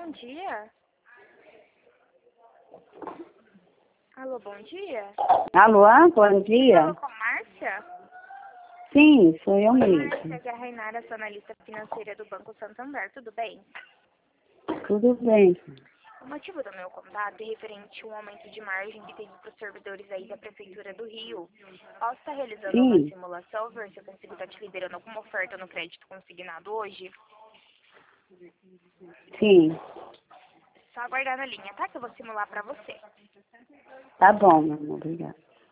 bom dia. Alô, bom dia. Alô, bom dia. Alô, com a Márcia? Sim, sou eu Oi, mesmo. Márcia, aqui é a Rainara, sou analista financeira do Banco Santander, tudo bem? Tudo bem. O motivo do meu contato é referente a um aumento de margem que teve para os servidores aí da Prefeitura do Rio. Posso estar realizando uma Sim, simulação, ver se eu consigo estar te liberando alguma oferta no crédito consignado hoje? sim. Só aguardar na linha, tá? Que eu vou simular para você. Tá bom, meu amor, obrigada.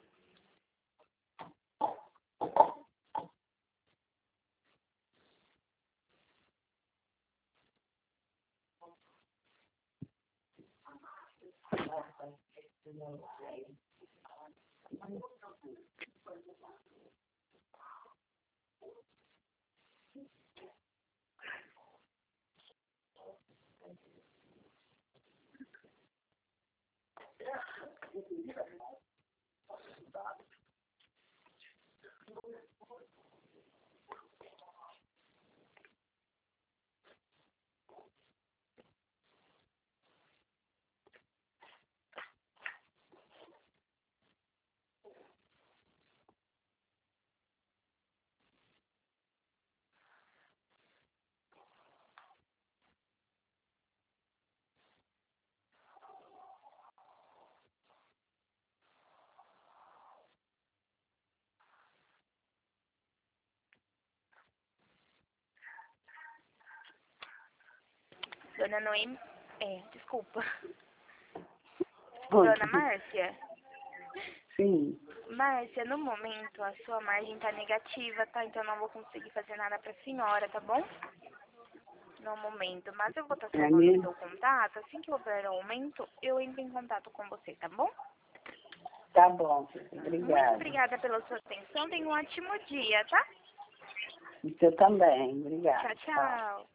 Dona Noemi... desculpa. Oi. Dona Márcia? Sim, Márcia, no momento a sua margem tá negativa, tá? Então eu não vou conseguir fazer nada pra senhora, tá bom? No momento. Mas eu vou estar é salvando o mesmo? seu contato. Assim que houver aumento, eu entro em contato com você, tá bom? Tá bom, Muito obrigada. obrigada pela sua atenção. Tenha um ótimo dia, tá? Você também, obrigada. Tchau, tchau.